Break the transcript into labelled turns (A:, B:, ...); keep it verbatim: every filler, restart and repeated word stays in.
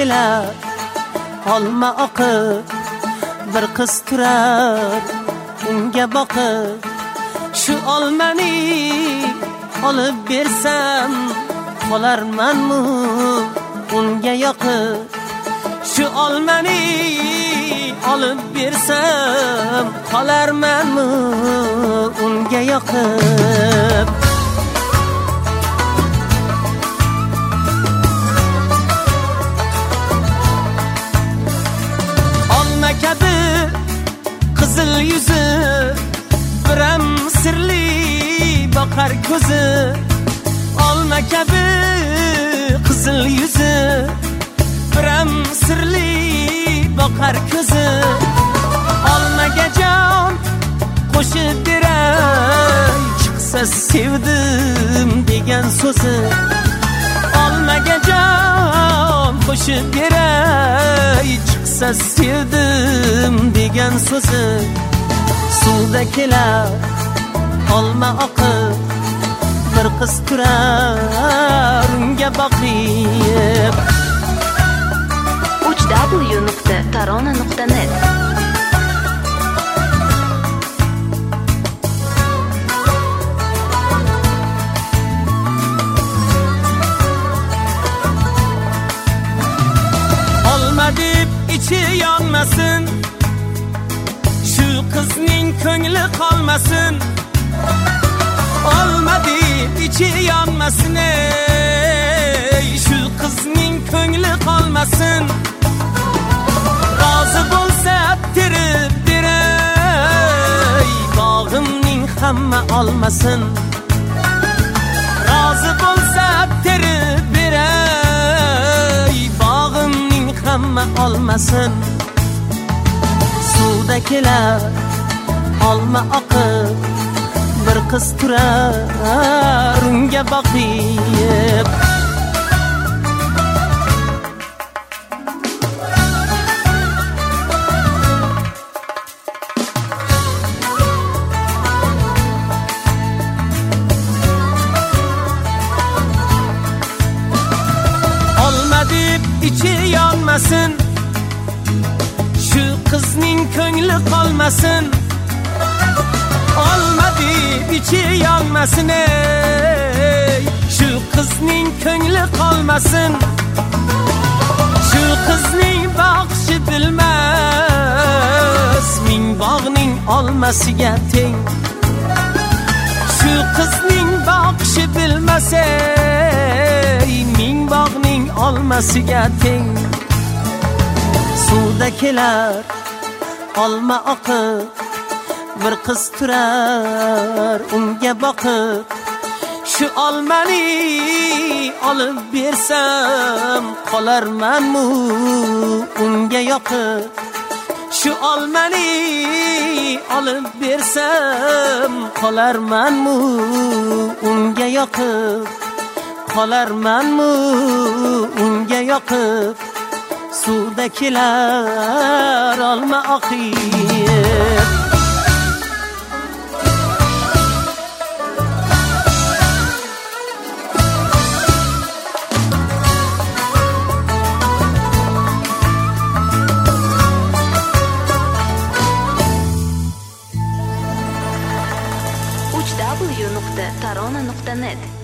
A: kelar olma oqib, bir qiz turar unga boqib. Shu olmani olib bersam qolarmanmi unga yoqib. Shu olmani olib bersam qolarmanmi unga yoqib. Olma kabi qizil yuzi, biram sirli boqar ko'zi. Olma kabi qizil yuzi, biram sirli boqar ko'zi. Olmaga jon qo'shib beray, chiqsa sevdim degan so'zi. Olmaga jon qo'shib beray, chiqsa sevdim degan so'zi. Suvda kelar olma oqib, bir qiz turar unga boqib.
B: uch w nuqta tarona nuqta net
A: Olma deb ichi yonmasin, shu qizning ko'ngli qolmasin. Olma deb ichi yonmasin, ey shu qizning ko'ngli qolmasin. Rozi bo'lsa terib beray, bog'imning hamma olmasin. Rozi bo'lsa terib beray, bog'imning hamma olmasin. Suvda kelar olma oqib, bir qiz turar unga boqib. Olma deb ichi yonmasin, shu qizning ko'ngli qolmasin. Olma deb ichi yonmasin, ey shu qizning ko'ngli qolmasin. Shu qizning boqishi bilmas, ming bog'ning olmasiga teng. Shu qizning boqishi bilmas, ey ming bog'ning olmasiga teng. Suvda kelar olma oqib, bir qiz turar unga boqib. Shu olmani olib bersam qolarmanmi unga yoqib. Shu olmani olib bersam qolarmanmi unga yoqib. Qolarmanmi unga yoqib. Suvda kelar olma oqib.
B: uch w nuqta tarona nuqta net